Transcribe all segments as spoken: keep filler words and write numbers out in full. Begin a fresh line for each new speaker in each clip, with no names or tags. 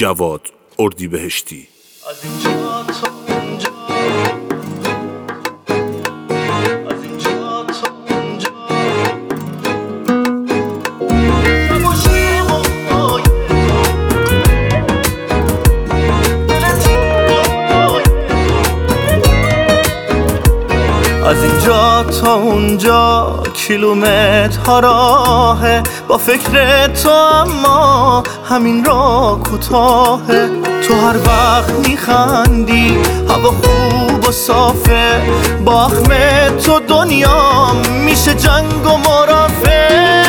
جواد اردیبهشتی.
از اینجا تا اونجا، از اینجا تا اونجا، شب و شب و آی از اینجا تا اونجا کیلومترها راهه، با فکر تو اما همین را کوتاهه. تو هر وقت میخندی، هوا خوب و صافه، با اخم تو دنیا میشه جنگ و مرافع.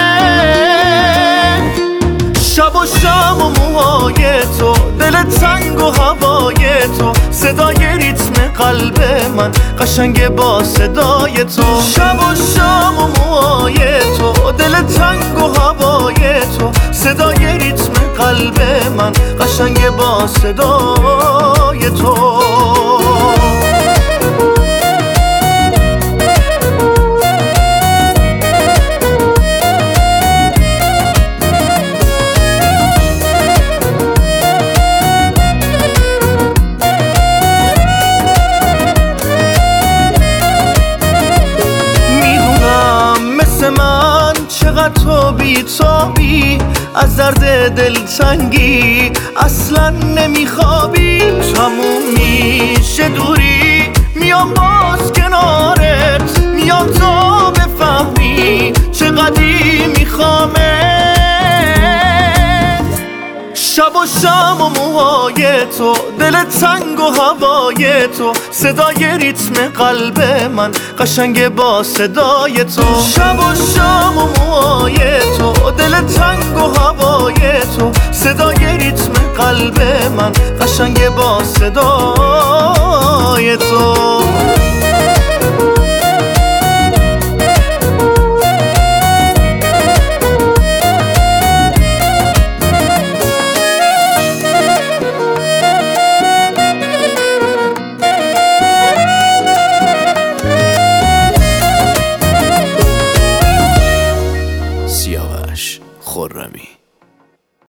شب و شب و موهای تو، دل تنگ و هوای تو، صدای ریتم قلب من قشنگ با صدای تو. شب و شب و موهای تو، دل تنگ و هوای تو، صدای ریتم قلب من قشنگ با صدای تو. چقدر تو بی‌تابی، از درد دلتنگی اصلا نمیخوابی. تموم میشه دوری، میام باز کنارت، میام تا بفهمی چقدری میخوامه. شب و شب و موهای تو، دل تنگ و هوای تو، صدای ریتم قلب من قشنگ با صدای تو. شب و شب و موهای تو، دل تنگ و هوای تو، صدای ریتم قلب من قشنگ با صدای تو.